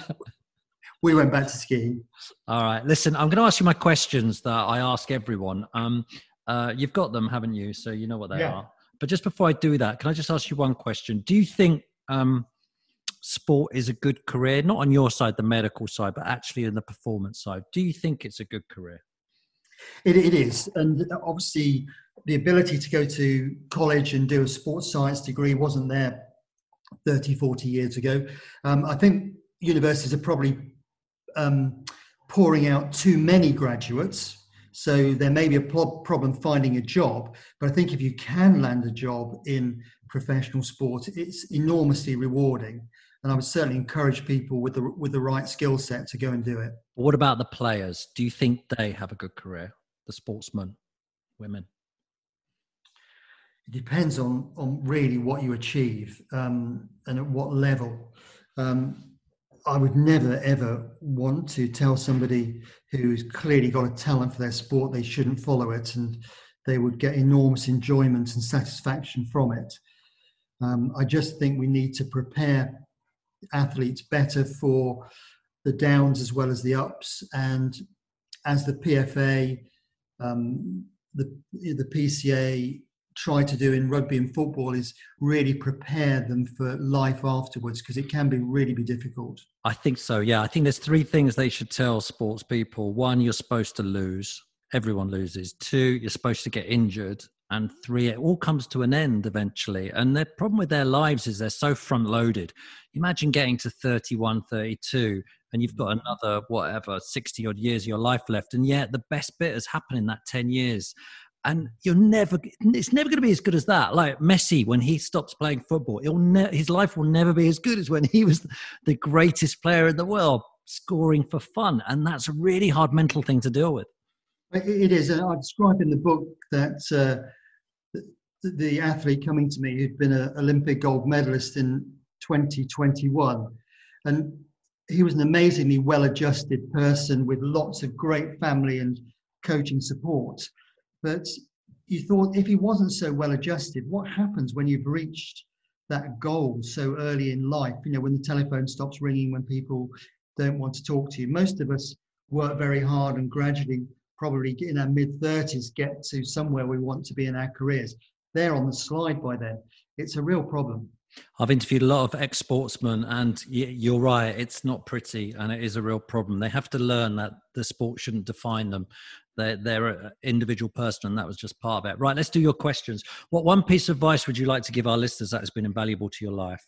we went back to skiing.
All right. Listen, I'm going to ask you my questions that I ask everyone. Um, uh, you've got them, haven't you? So you know what they
Yeah.
are. But just before I do that, can I just ask you one question? Do you think um, sport is a good career? Not on your side, the medical side, but actually in the performance side. Do you think it's a good career?
It, it is. And obviously, the ability to go to college and do a sports science degree wasn't there thirty, forty years ago. Um, I think universities are probably um, pouring out too many graduates. So there may be a pro- problem finding a job. But I think if you can land a job in professional sport, it's enormously rewarding. And I would certainly encourage people with the with the right skill set to go and do it.
What about the players? Do you think they have a good career? The sportsmen, women?
It depends on, on really what you achieve um, and at what level. Um, I would never, ever want to tell somebody who's clearly got a talent for their sport they shouldn't follow it, and they would get enormous enjoyment and satisfaction from it. Um, I just think we need to prepare athletes better for the downs as well as the ups. And as the P F A, um, the, the P C A try to do in rugby and football is really prepare them for life afterwards, because it can be really be difficult.
I think so, yeah. I think there's three things they should tell sports people. One, you're supposed to lose. Everyone loses. Two, you're supposed to get injured. And three, it all comes to an end eventually. And the problem with their lives is they're so front loaded. Imagine getting to thirty-one, thirty-two, and you've got another, whatever, sixty odd years of your life left. And yet the best bit has happened in that ten years. And you're never, it's never going to be as good as that. Like Messi, when he stops playing football, it'll ne- his life will never be as good as when he was the greatest player in the world, scoring for fun. And that's a really hard mental thing to deal with.
It is. I describe in the book that uh, the, the athlete coming to me who'd been an Olympic gold medalist in twenty twenty-one. And he was an amazingly well-adjusted person with lots of great family and coaching support. But you thought, if he wasn't so well-adjusted, what happens when you've reached that goal so early in life? You know, when the telephone stops ringing, when people don't want to talk to you. Most of us work very hard and gradually, probably in our mid-thirties, get to somewhere we want to be in our careers. They're on the slide by then. It's a real problem.
I've interviewed a lot of ex-sportsmen, and you're right, it's not pretty, and it is a real problem. They have to learn that the sport shouldn't define them. They're, they're an individual person, and that was just part of it. Right, let's do your questions. What one piece of advice would you like to give our listeners that has been invaluable to your life?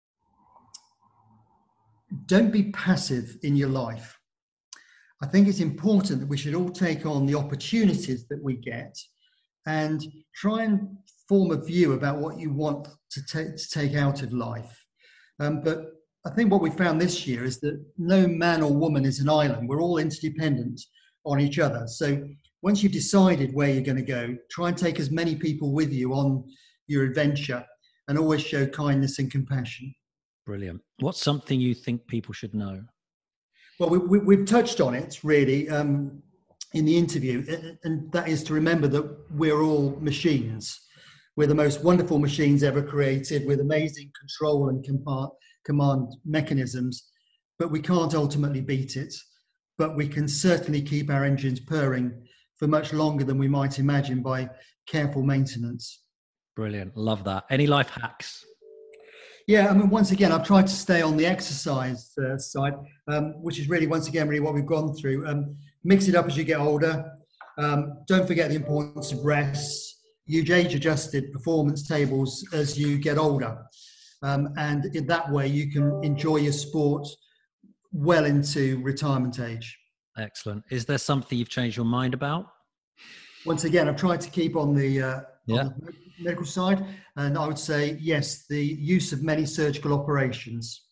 Don't be passive in your life. I think it's important that we should all take on the opportunities that we get and try and form a view about what you want to take, to take out of life. Um, but I think what we found this year is that no man or woman is an island. We're all interdependent on each other. So once you've decided where you're going to go, try and take as many people with you on your adventure, and always show kindness and compassion.
Brilliant. What's something you think people should know?
Well, we, we, we've touched on it really um, in the interview, and that is to remember that we're all machines. We're the most wonderful machines ever created, with amazing control and command, command mechanisms, but we can't ultimately beat it. But we can certainly keep our engines purring for much longer than we might imagine by careful maintenance.
Brilliant. Love that. Any life hacks?
Yeah, I mean, once again, I've tried to stay on the exercise uh, side, um, which is really, once again, really what we've gone through. Um, mix it up as you get older. Um, don't forget the importance of rest. Use age-adjusted performance tables as you get older. Um, and in that way, you can enjoy your sport well into retirement age.
Excellent. Is there something you've changed your mind about?
Once again, I've tried to keep on the, uh,
yeah.
on the medical side, and I would say, yes, the use of many surgical operations.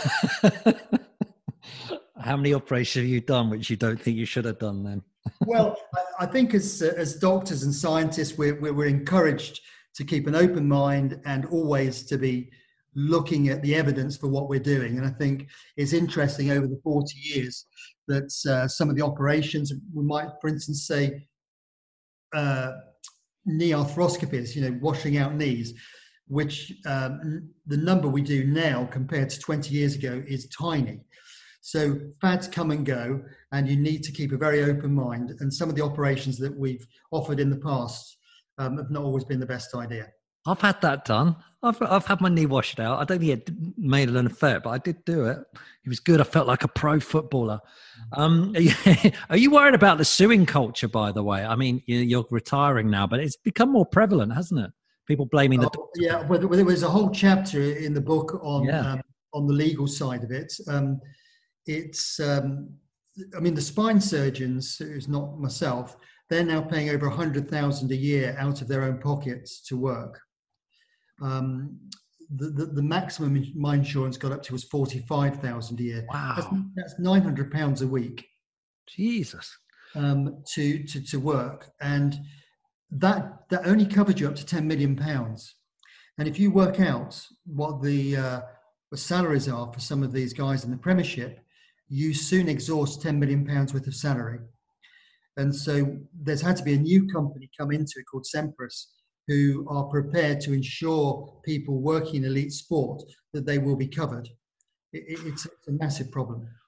How many operations have you done which you don't think you should have done then?
Well, I, I think as uh, as doctors and scientists, we're, we're encouraged to keep an open mind and always to be looking at the evidence for what we're doing. And I think it's interesting over the forty years that uh, some of the operations, we might, for instance, say uh, knee arthroscopies, you know, washing out knees, which um, the number we do now compared to twenty years ago is tiny. So fads come and go, and you need to keep a very open mind. And some of the operations that we've offered in the past um, have not always been the best idea.
I've had that done. I've I've had my knee washed out. I don't think it made an effect, but I did do it. It was good. I felt like a pro footballer. Um, are, you, are you worried about the suing culture, by the way? I mean, you're retiring now, but it's become more prevalent, hasn't it? People blaming the
oh, yeah. Well, there was a whole chapter in the book on
yeah.
um, on the legal side of it. Um, it's, um, I mean, the spine surgeons, who's not myself, they're now paying over a hundred thousand a year out of their own pockets to work. Um, the, the, the maximum my insurance got up to was forty-five thousand a year.
Wow.
That's, that's nine hundred pounds a week.
Jesus.
Um, to, to, to work. And that, that only covered you up to ten million pounds. And if you work out what the, uh, the salaries are for some of these guys in the Premiership, you soon exhaust ten million pounds worth of salary. And so there's had to be a new company come into it called Sempris, who are prepared to ensure people working in elite sport that they will be covered. It, it, it's, it's a massive problem.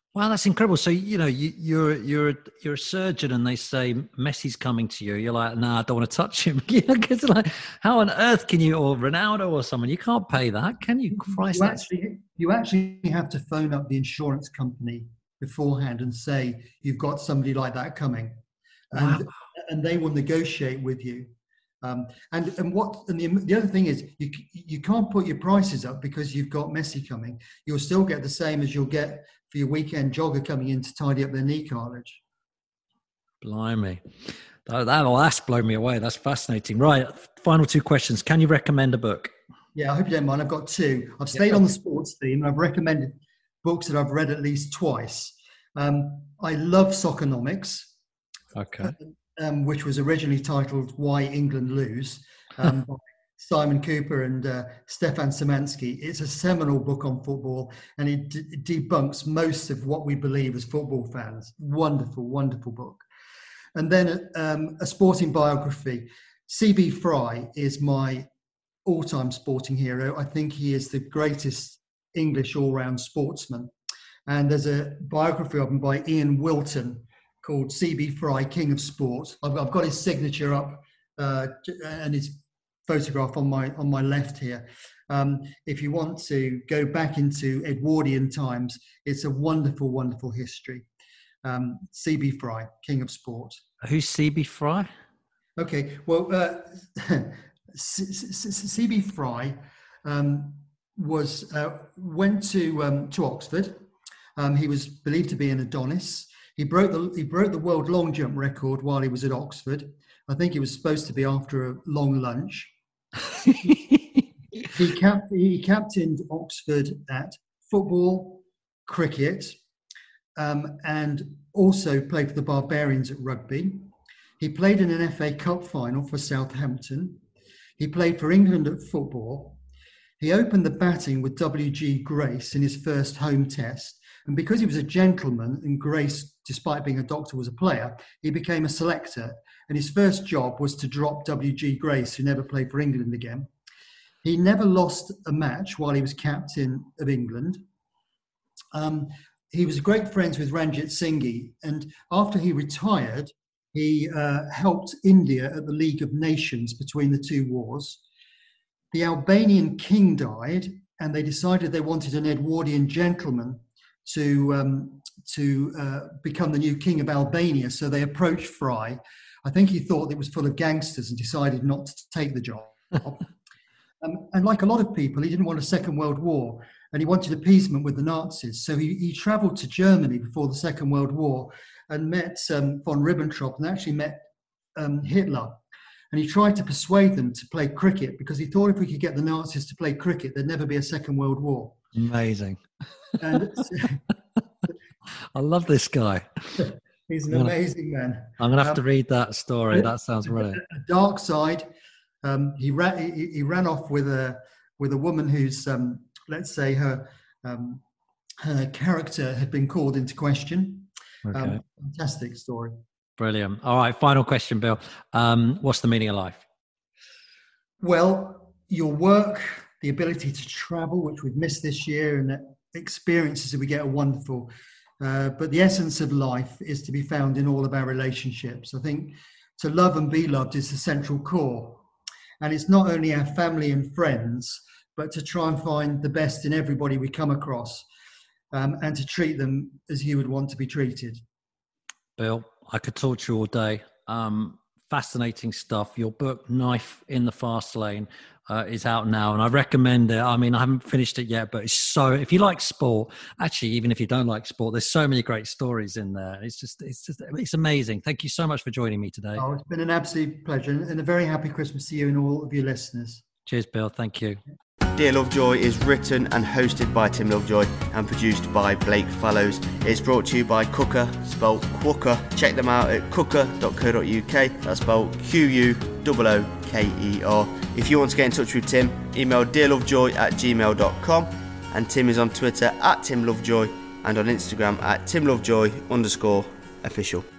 Wow, that's incredible. So you know, you, you're you're you're a surgeon, and they say Messi's coming to you. You're like, nah, I don't want to touch him. You know, because like, how on earth can you, or Ronaldo or someone? You can't pay that, can you? Christ,
You
that's
actually, you actually have to phone up the insurance company beforehand and say you've got somebody like that coming, and
wow.
and they will negotiate with you. Um, and and what and the, the other thing is you you can't put your prices up because you've got Messi coming. You'll still get the same as you'll get for your weekend jogger coming in to tidy up their knee cartilage.
Blimey, that, that well, that's blown me away. That's fascinating. Right, final two questions. Can you recommend a book?
Yeah, I hope you don't mind. I've got two. I've stayed
Yeah.
on the sports theme, and I've recommended books that I've read at least twice. Um, I love Soccernomics.
Okay.
Um, which was originally titled Why England Lose, um, by Simon Cooper and uh, Stefan Szymanski. It's a seminal book on football, and it, d- it debunks most of what we believe as football fans. Wonderful, wonderful book. And then um, a sporting biography. C B Fry is my all-time sporting hero. I think he is the greatest English all-round sportsman. And there's a biography of him by Ian Wilton, called C B Fry, King of Sport. I've, I've got his signature up uh, and his photograph on my on my left here. Um, if you want to go back into Edwardian times, it's a wonderful, wonderful history. Um, C B Fry, King of Sport.
Who's C B Fry?
Okay, well, uh, C B Fry um, was uh, went to um, to Oxford. Um, he was believed to be an Adonis. He broke the he broke the world long jump record while he was at Oxford. I think it was supposed to be after a long lunch. he cap- he captained Oxford at football, cricket, um, and also played for the Barbarians at rugby. He played in an F A Cup final for Southampton. He played for England at football. He opened the batting with W G Grace in his first home test. And because he was a gentleman and Grace, despite being a doctor, was a player, he became a selector. And his first job was to drop W G Grace, who never played for England again. He never lost a match while he was captain of England. Um, he was great friends with Ranjit Singh. And after he retired, he uh, helped India at the League of Nations between the two wars. The Albanian king died, and they decided they wanted an Edwardian gentleman to um, to uh, become the new king of Albania. So they approached Fry. I think he thought it was full of gangsters and decided not to take the job. um, and like a lot of people, he didn't want a Second World War, and he wanted appeasement with the Nazis. So he, he travelled to Germany before the Second World War and met um, von Ribbentrop and actually met um, Hitler. And he tried to persuade them to play cricket because he thought if we could get the Nazis to play cricket, there'd never be a Second World War.
Amazing.
And
I love this guy.
He's an
I'm gonna,
amazing man.
I'm going to have
um,
to read that story. That sounds brilliant.
A dark side. Um, he ran. He, he ran off with a with a woman whose, um, let's say, her um, her character had been called into question.
Okay.
Um, fantastic story.
Brilliant. All right. Final question, Bill. Um, what's the meaning of life?
Well, your work, the ability to travel, which we've missed this year, and the experiences that we get are wonderful. Uh, but the essence of life is to be found in all of our relationships. I think to love and be loved is the central core. And it's not only our family and friends, but to try and find the best in everybody we come across, um, and to treat them as you would want to be treated.
Bill, I could talk to you all day. Um, fascinating stuff. Your book, Knife in the Fast Lane, uh, is out now, and I recommend it. I mean, I haven't finished it yet, but it's so, if you like sport, actually, even if you don't like sport, there's so many great stories in there. It's just, it's just, it's amazing. Thank you so much for joining me today.
Oh, it's been an absolute pleasure, and a very happy Christmas to you and all of your listeners.
Cheers, Bill. Thank you.
Dear Lovejoy is written and hosted by Tim Lovejoy and produced by Blake Fallows. It's brought to you by Cooker, spelled Quooker. Check them out at cooker dot co dot uk. That's spelled Q U O O K E R. If you want to get in touch with Tim, email dearlovejoy at gmail dot com. And Tim is on Twitter at Tim Lovejoy and on Instagram at timlovejoy underscore official.